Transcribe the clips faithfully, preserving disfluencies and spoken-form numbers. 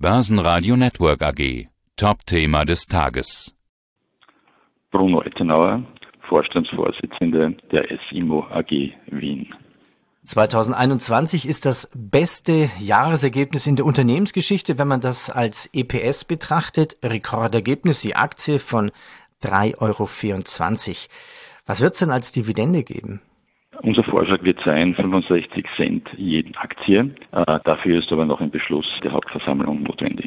Börsenradio Network A G. Top-Thema des Tages. Bruno Ettenauer, Vorstandsvorsitzender der S I M O A G Wien. zweitausendeinundzwanzig ist das beste Jahresergebnis in der Unternehmensgeschichte, wenn man das als E P S betrachtet. Rekordergebnis, die Aktie von drei Euro vierundzwanzig. Was wird es denn als Dividende geben? Unser Vorschlag wird sein, fünfundsechzig Cent je Aktie. Äh, dafür ist aber noch ein Beschluss der Hauptversammlung notwendig.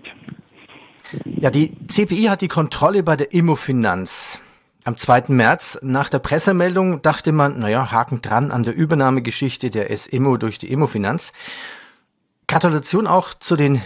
Ja, die C P I hat die Kontrolle bei der Immofinanz. Am zweiten März nach der Pressemeldung dachte man, naja, Haken dran an der Übernahmegeschichte der S I M O durch die Immofinanz. Gratulation auch zu den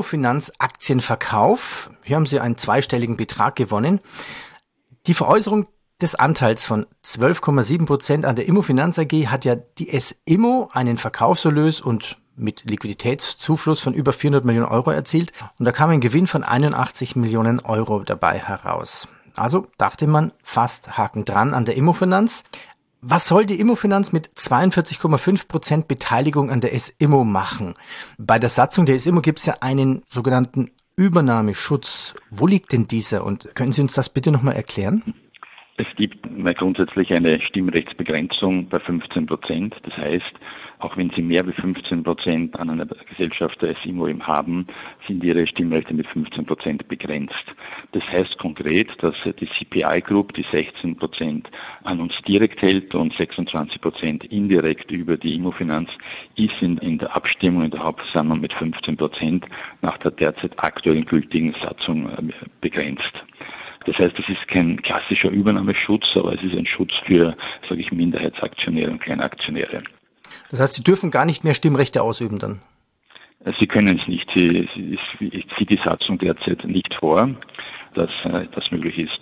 Immofinanz-Aktienverkauf. Hier haben sie einen zweistelligen Betrag gewonnen. Die Veräußerung des Anteils von zwölf Komma sieben Prozent an der Immofinanz A G hat ja die S I M O einen Verkaufserlös und mit Liquiditätszufluss von über vierhundert Millionen Euro erzielt. Und da kam ein Gewinn von einundachtzig Millionen Euro dabei heraus. Also dachte man, fast Haken dran an der Immofinanz. Was soll die Immofinanz mit zweiundvierzig Komma fünf Prozent Beteiligung an der S I M O machen? Bei der Satzung der S I M O gibt es ja einen sogenannten Übernahmeschutz. Wo liegt denn dieser? Und können Sie uns das bitte nochmal erklären? Es gibt grundsätzlich eine Stimmrechtsbegrenzung bei fünfzehn Prozent. Das heißt, auch wenn Sie mehr als fünfzehn Prozent an einer Gesellschaft der S I M O eben haben, sind Ihre Stimmrechte mit fünfzehn Prozent begrenzt. Das heißt konkret, dass die C P I Group die sechzehn Prozent an uns direkt hält und sechsundzwanzig Prozent indirekt über die Immofinanz, ist in, in der Abstimmung in der Hauptversammlung mit fünfzehn Prozent nach der derzeit aktuellen gültigen Satzung begrenzt. Das heißt, es ist kein klassischer Übernahmeschutz, aber es ist ein Schutz für, sage ich, Minderheitsaktionäre und Kleinaktionäre. Das heißt, Sie dürfen gar nicht mehr Stimmrechte ausüben dann? Sie können es nicht. Sie, sie, sie sieht die Satzung derzeit nicht vor, dass das möglich ist.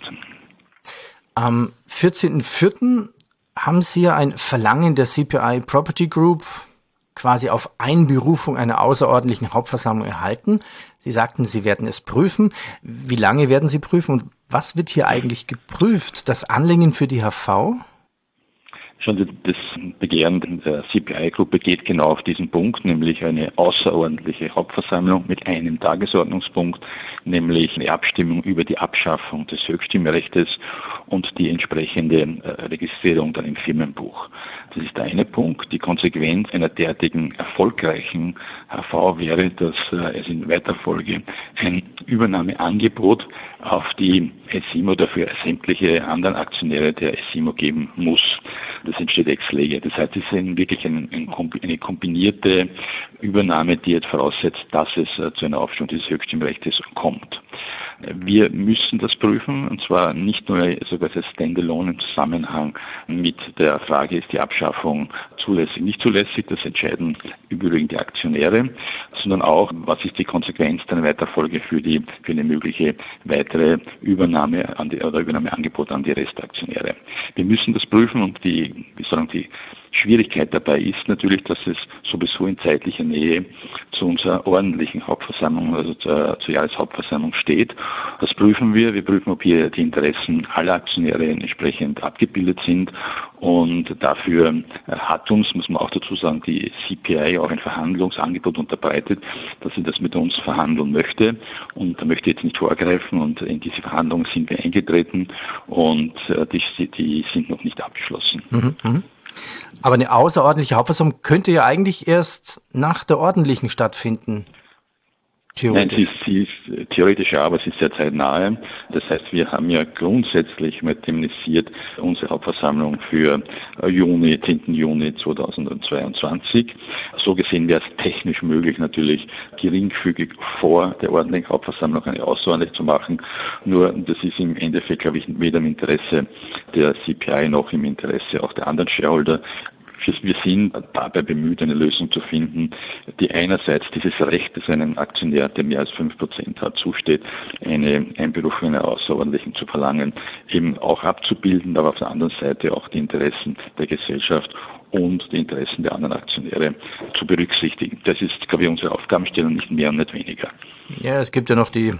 Am vierzehnten vierten haben Sie ja ein Verlangen der C P I Property Group quasi auf Einberufung einer außerordentlichen Hauptversammlung erhalten. Sie sagten, Sie werden es prüfen. Wie lange werden Sie prüfen und was wird hier eigentlich geprüft? Das Anliegen für die H V? Schon das Begehren der C P I-Gruppe geht genau auf diesen Punkt, nämlich eine außerordentliche Hauptversammlung mit einem Tagesordnungspunkt, nämlich eine Abstimmung über die Abschaffung des Höchststimmrechtes und die entsprechende Registrierung dann im Firmenbuch. Das ist der eine Punkt. Die Konsequenz einer derartigen erfolgreichen H V wäre, dass es in weiter Folge ein Übernahmeangebot auf die S I M O oder für sämtliche anderen Aktionäre der S I M O geben muss. Das entsteht ex lege. Das heißt, es ist wirklich ein, ein, eine kombinierte Übernahme, die jetzt voraussetzt, dass es zu einer Aufstellung dieses Höchststimmrechtes kommt. Wir müssen das prüfen, und zwar nicht nur sogar als Standalone im Zusammenhang mit der Frage, ist die Abschaffung zulässig, nicht zulässig, das entscheiden überwiegend die Aktionäre, sondern auch, was ist die Konsequenz der Weiterfolge für die für eine mögliche weitere Übernahme an die, oder Übernahmeangebot an die Restaktionäre. Wir müssen das prüfen und die, wie sagen die Schwierigkeit dabei ist natürlich, dass es sowieso in zeitlicher Nähe zu unserer ordentlichen Hauptversammlung, also zur, zur Jahreshauptversammlung steht. Das prüfen wir. Wir prüfen, ob hier die Interessen aller Aktionäre entsprechend abgebildet sind. Und dafür hat uns, muss man auch dazu sagen, die C P I auch ein Verhandlungsangebot unterbreitet, dass sie das mit uns verhandeln möchte. Und da möchte ich jetzt nicht vorgreifen. Und in diese Verhandlungen sind wir eingetreten und die, die sind noch nicht abgeschlossen. Mhm, mh. Aber eine außerordentliche Hauptversammlung könnte ja eigentlich erst nach der ordentlichen stattfinden. Theoretisch. Nein, sie ist, sie ist theoretisch ja, aber sie ist sehr zeitnahe. Das heißt, wir haben ja grundsätzlich mal terminisiert unsere Hauptversammlung für Juni, zehnten Juni zweitausendzweiundzwanzig. So gesehen wäre es technisch möglich, natürlich geringfügig vor der ordentlichen Hauptversammlung eine außerordentlich zu machen. Nur das ist im Endeffekt, glaube ich, weder im Interesse der C P I noch im Interesse auch der anderen Shareholder. Wir sind dabei bemüht, eine Lösung zu finden, die einerseits dieses Recht, das einem Aktionär, der mehr als fünf Prozent hat, zusteht, eine Einberufung einer außerordentlichen zu verlangen, eben auch abzubilden, aber auf der anderen Seite auch die Interessen der Gesellschaft und die Interessen der anderen Aktionäre zu berücksichtigen. Das ist, glaube ich, unsere Aufgabenstellung, nicht mehr und nicht weniger. Ja, es gibt ja noch die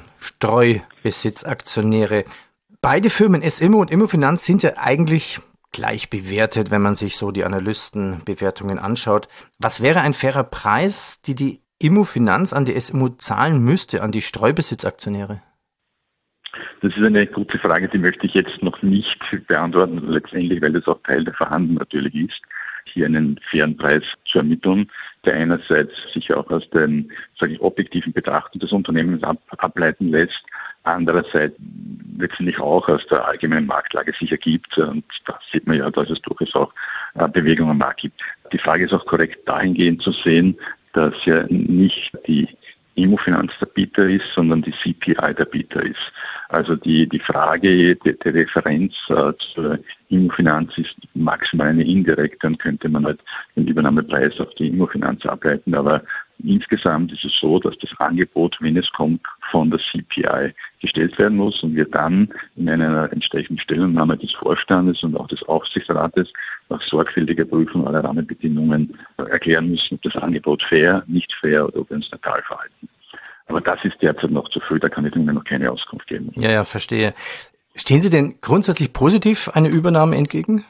Streubesitzaktionäre. Beide Firmen, S I M O und Immofinanz, sind ja eigentlich gleich bewertet, wenn man sich so die Analystenbewertungen anschaut. Was wäre ein fairer Preis, die die Immofinanz an die S M O zahlen müsste, an die Streubesitzaktionäre? Das ist eine gute Frage, die möchte ich jetzt noch nicht beantworten, letztendlich, weil das auch Teil der Verhandlung natürlich ist, hier einen fairen Preis zu ermitteln, der einerseits sich auch aus den, sage ich, objektiven Betrachtungen des Unternehmens ab, ableiten lässt, andererseits letztendlich auch aus der allgemeinen Marktlage sich ergibt. Und da sieht man ja, dass es durchaus auch Bewegung am Markt gibt. Die Frage ist auch korrekt dahingehend zu sehen, dass ja nicht die Immofinanz der Bieter ist, sondern die C P I der Bieter ist. Also die, die Frage der, der Referenz äh, zur Immofinanz ist maximal eine indirekte, dann könnte man halt den Übernahmepreis auf die Immofinanz ableiten, aber insgesamt ist es so, dass das Angebot, wenn es kommt, von der C P I gestellt werden muss und wir dann in einer entsprechenden Stellungnahme des Vorstandes und auch des Aufsichtsrates nach sorgfältiger Prüfung aller Rahmenbedingungen erklären müssen, ob das Angebot fair, nicht fair oder ob wir uns neutral verhalten. Aber das ist derzeit noch zu früh, da kann ich Ihnen noch keine Auskunft geben. Ja, ja, verstehe. Stehen Sie denn grundsätzlich positiv einer Übernahme entgegen?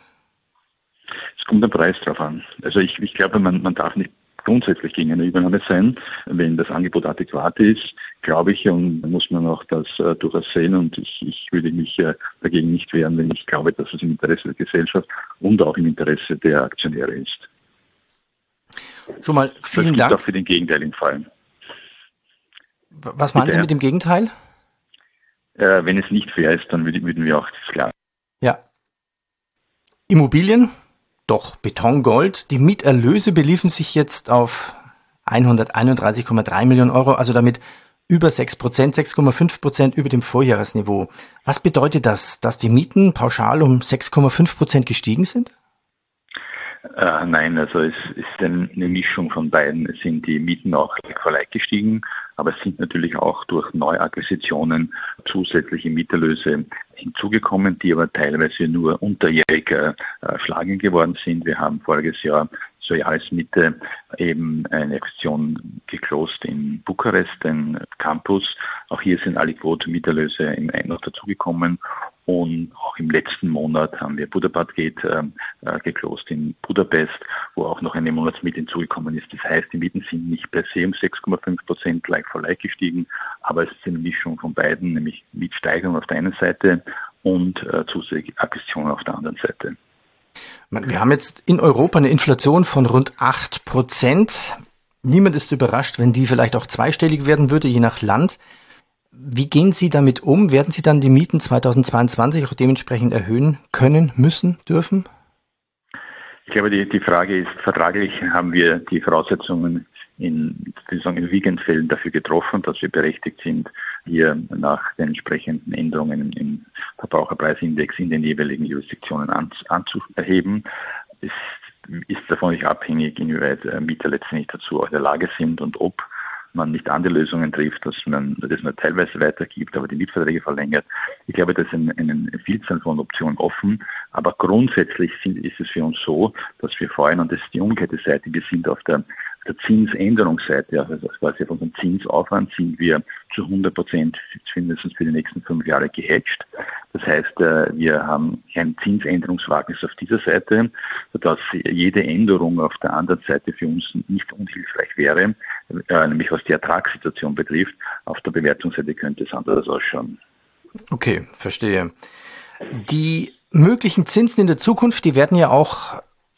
Es kommt der Preis drauf an. Also ich, ich glaube, man, man darf nicht grundsätzlich gegen eine Übernahme sein. Wenn das Angebot adäquat ist, glaube ich, und muss man auch das äh, durchaus sehen. Und ich, ich würde mich äh, dagegen nicht wehren, wenn ich glaube, dass es im Interesse der Gesellschaft und auch im Interesse der Aktionäre ist. Schon mal vielen das Dank. Das auch für den gegenteiligen Fall. Was meinen Bitte? Sie mit dem Gegenteil? Äh, wenn es nicht fair ist, dann würden wir auch das klar. Ja. Immobilien? Doch, Beton, Gold. Die Mieterlöse beliefen sich jetzt auf hunderteinunddreißig Komma drei Millionen Euro, also damit über sechs Prozent, sechs Komma fünf Prozent über dem Vorjahresniveau. Was bedeutet das, dass die Mieten pauschal um sechs Komma fünf Prozent gestiegen sind? Äh, nein, also es ist eine Mischung von beiden. Es sind die Mieten auch like gestiegen, aber es sind natürlich auch durch Neuakquisitionen zusätzliche Mieterlöse hinzugekommen, die aber teilweise nur unterjährig äh, schlagend geworden sind. Wir haben voriges Jahr zur Jahresmitte eben eine Aktion geclosed in Bukarest, den Campus. Auch hier sind alle Quote-Mieterlöse im Ein- noch dazugekommen. Und auch im letzten Monat haben wir Budapest Gate äh, geclosed in Budapest, wo auch noch eine Monatsmiete hinzugekommen ist. Das heißt, die Mieten sind nicht per se um sechs Komma fünf Prozent like for like gestiegen, aber es ist eine Mischung von beiden, nämlich Mietsteigerung auf der einen Seite und äh, zusätzliche Akquisitionen auf der anderen Seite. Wir haben jetzt in Europa eine Inflation von rund acht Prozent. Niemand ist überrascht, wenn die vielleicht auch zweistellig werden würde, je nach Land. Wie gehen Sie damit um? Werden Sie dann die Mieten zweitausendzweiundzwanzig auch dementsprechend erhöhen können, müssen, dürfen? Ich glaube, die, die Frage ist, vertraglich haben wir die Voraussetzungen in, in überwiegenden Fällen dafür getroffen, dass wir berechtigt sind, hier nach den entsprechenden Änderungen im Verbraucherpreisindex in den jeweiligen Jurisdiktionen an, anzuheben. Es ist davon nicht abhängig, inwieweit Mieter letztendlich dazu auch in der Lage sind und ob man nicht andere Lösungen trifft, dass man das nur teilweise weitergibt, aber die Mietverträge verlängert. Ich glaube, das ist eine, eine Vielzahl von Optionen offen, aber grundsätzlich sind, ist es für uns so, dass wir vorhin, und das ist die umgekehrte Seite, wir sind auf der, der Zinsänderungsseite, also quasi auf unserem Zinsaufwand sind wir zu hundert Prozent mindestens für die nächsten fünf Jahre gehatcht. Das heißt, wir haben ein Zinsänderungswagnis auf dieser Seite, sodass jede Änderung auf der anderen Seite für uns nicht unhilfreich wäre, nämlich was die Ertragssituation betrifft. Auf der Bewertungsseite könnte es anders ausschauen. Okay, verstehe. Die möglichen Zinsen in der Zukunft, die werden ja auch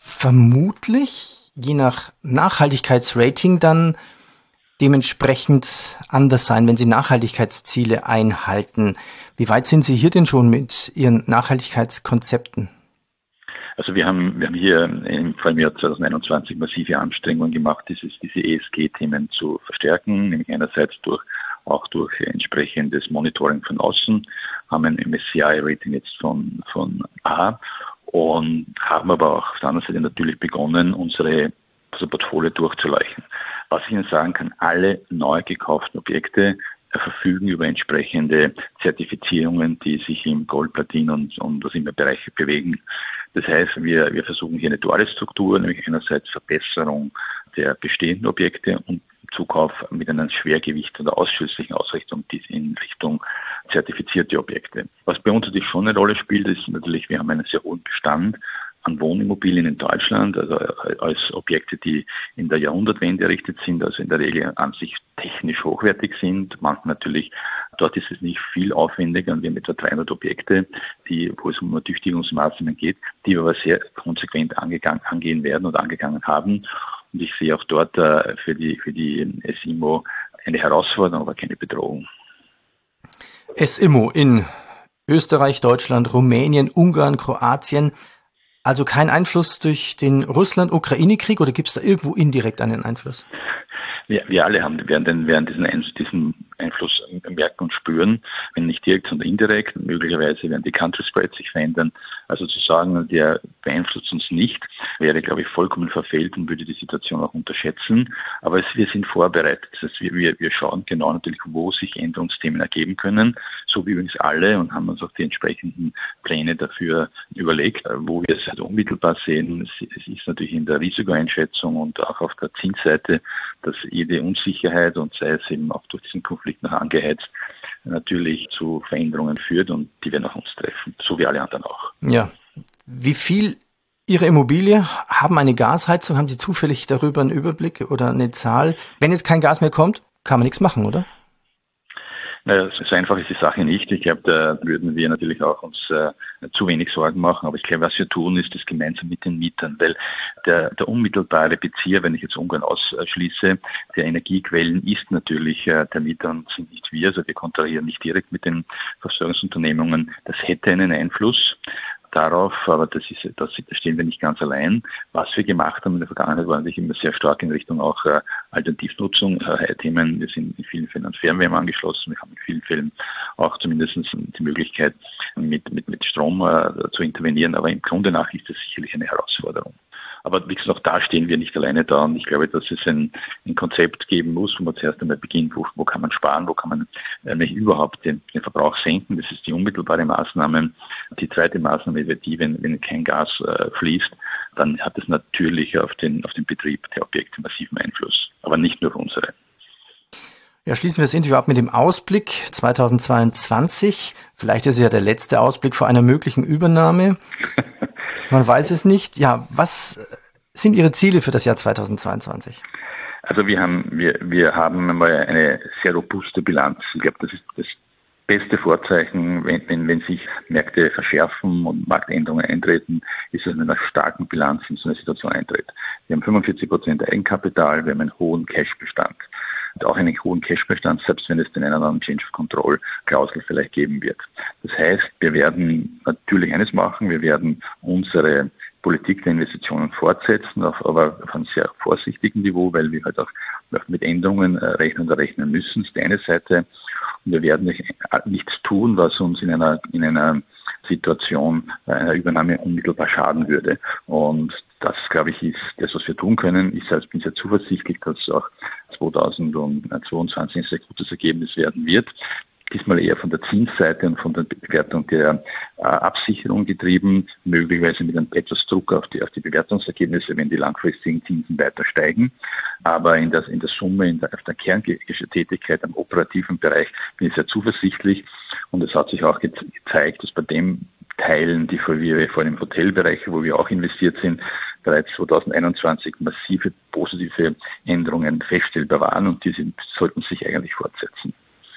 vermutlich, je nach Nachhaltigkeitsrating, dann dementsprechend anders sein, wenn Sie Nachhaltigkeitsziele einhalten. Wie weit sind Sie hier denn schon mit Ihren Nachhaltigkeitskonzepten? Also wir haben, wir haben hier im vor allem Jahr zweitausendeinundzwanzig massive Anstrengungen gemacht, dieses, diese E S G-Themen zu verstärken, nämlich einerseits durch, auch durch entsprechendes Monitoring von außen, haben ein M S C I-Rating jetzt von, von A und haben aber auch auf der anderen Seite natürlich begonnen, unsere, unser Portfolio durchzuleuchten. Was ich Ihnen sagen kann, alle neu gekauften Objekte verfügen über entsprechende Zertifizierungen, die sich im Gold, Platin und, und was immer Bereiche bewegen. Das heißt, wir, wir versuchen hier eine duale Struktur, nämlich einerseits Verbesserung der bestehenden Objekte und Zukauf mit einem Schwergewicht oder ausschließlichen Ausrichtung in Richtung zertifizierte Objekte. Was bei uns natürlich schon eine Rolle spielt, ist natürlich, wir haben einen sehr hohen Bestand an Wohnimmobilien in Deutschland, also als Objekte, die in der Jahrhundertwende errichtet sind, also in der Regel an sich technisch hochwertig sind. Manchmal natürlich, dort ist es nicht viel aufwendiger und wir haben etwa dreihundert Objekte, die, wo es um Ertüchtigungsmaßnahmen geht, die wir aber sehr konsequent angegangen, angehen werden und angegangen haben. Und ich sehe auch dort äh, für die, für die S I M O eine Herausforderung, aber keine Bedrohung. S I M O in Österreich, Deutschland, Rumänien, Ungarn, Kroatien. Also kein Einfluss durch den Russland-Ukraine-Krieg oder gibt es da irgendwo indirekt einen Einfluss? Wir, wir alle haben, werden, den, werden diesen, Einfluss, diesen Einfluss merken und spüren, wenn nicht direkt, sondern indirekt. Möglicherweise werden die Country Spreads sich verändern. Also zu sagen, der beeinflusst uns nicht, wäre, glaube ich, vollkommen verfehlt und würde die Situation auch unterschätzen. Aber es, wir sind vorbereitet. Das heißt, wir, wir schauen genau natürlich, wo sich Änderungsthemen ergeben können, so wie übrigens alle, und haben uns auch die entsprechenden Pläne dafür überlegt, wo wir es halt unmittelbar sehen. Es, es ist natürlich in der Risikoeinschätzung und auch auf der Zinsseite, dass jede Unsicherheit und sei es eben auch durch diesen Konflikt noch angeheizt, natürlich zu Veränderungen führt und die werden auch uns treffen, so wie alle anderen auch. Ja. Wie viel Ihre Immobilie haben eine Gasheizung? Haben Sie zufällig darüber einen Überblick oder eine Zahl? Wenn jetzt kein Gas mehr kommt, kann man nichts machen, oder? Naja, so einfach ist die Sache nicht. Ich glaube, da würden wir natürlich auch uns äh, zu wenig Sorgen machen. Aber ich glaube, was wir tun, ist das gemeinsam mit den Mietern. Weil der, der unmittelbare Bezieher, wenn ich jetzt Ungarn ausschließe, der Energiequellen ist natürlich äh, der Mieter und sind nicht wir. Also wir kontrahieren nicht direkt mit den Versorgungsunternehmungen. Das hätte einen Einfluss darauf, aber das ist, das stehen wir nicht ganz allein. Was wir gemacht haben in der Vergangenheit, war natürlich immer sehr stark in Richtung auch äh, Alternativnutzung, äh, Themen. Wir sind in vielen Fällen an Fernwärme angeschlossen. Wir haben in vielen Fällen auch zumindest die Möglichkeit, mit, mit, mit Strom äh, zu intervenieren. Aber im Grunde nach ist das sicherlich eine Herausforderung. Aber wie gesagt, auch da stehen wir nicht alleine da. Und ich glaube, dass es ein, ein Konzept geben muss, wo man zuerst einmal beginnt, wo, wo kann man sparen, wo kann man äh, überhaupt den, den Verbrauch senken. Das ist die unmittelbare Maßnahme. Die zweite Maßnahme wird die, wenn, wenn kein Gas äh, fließt, dann hat es natürlich auf den, auf den Betrieb der Objekte massiven Einfluss. Aber nicht nur auf unsere. Ja, schließen wir das Interview ab mit dem Ausblick zweitausendzweiundzwanzig. Vielleicht ist es ja der letzte Ausblick vor einer möglichen Übernahme. Man weiß es nicht. Ja, was sind Ihre Ziele für das Jahr zweitausendzweiundzwanzig? Also wir haben, wir, wir haben einmal eine sehr robuste Bilanz. Ich glaube, das ist das beste Vorzeichen, wenn, wenn, wenn sich Märkte verschärfen und Marktänderungen eintreten, ist es mit einer starken Bilanz in so eine Situation eintritt. Wir haben fünfundvierzig Prozent Eigenkapital, wir haben einen hohen Cashbestand. Und auch einen hohen Cashbestand, selbst wenn es den einen oder anderen Change of Control Klausel vielleicht geben wird. Das heißt, wir werden natürlich eines machen, wir werden unsere Politik der Investitionen fortsetzen, auf, aber auf einem sehr vorsichtigen Niveau, weil wir halt auch mit Änderungen rechnen oder rechnen müssen. Das ist die eine Seite. Und wir werden nicht, nichts tun, was uns in einer, in einer Situation einer Übernahme unmittelbar schaden würde. Und das, glaube ich, ist das, was wir tun können. Ich selbst bin sehr zuversichtlich, dass auch zweitausendzweiundzwanzig ein sehr gutes Ergebnis werden wird. Diesmal eher von der Zinsseite und von der Bewertung der äh, Absicherung getrieben, möglicherweise mit einem etwas Druck auf die, auf die Bewertungsergebnisse, wenn die langfristigen Zinsen weiter steigen. Aber in der, in der Summe, in der, auf der Kerntätigkeit am operativen Bereich bin ich sehr zuversichtlich. Und es hat sich auch ge- gezeigt, dass bei den Teilen, die wir vor dem Hotelbereich, wo wir auch investiert sind, bereits zweitausendeinundzwanzig massive positive Änderungen feststellbar waren und diese sollten sich eigentlich fortsetzen.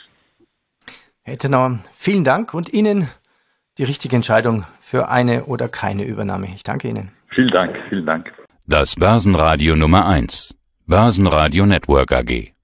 Herr Ettenauer, vielen Dank und Ihnen die richtige Entscheidung für eine oder keine Übernahme. Ich danke Ihnen. Vielen Dank, vielen Dank. Das Börsenradio Nummer eins. Börsenradio Network A G.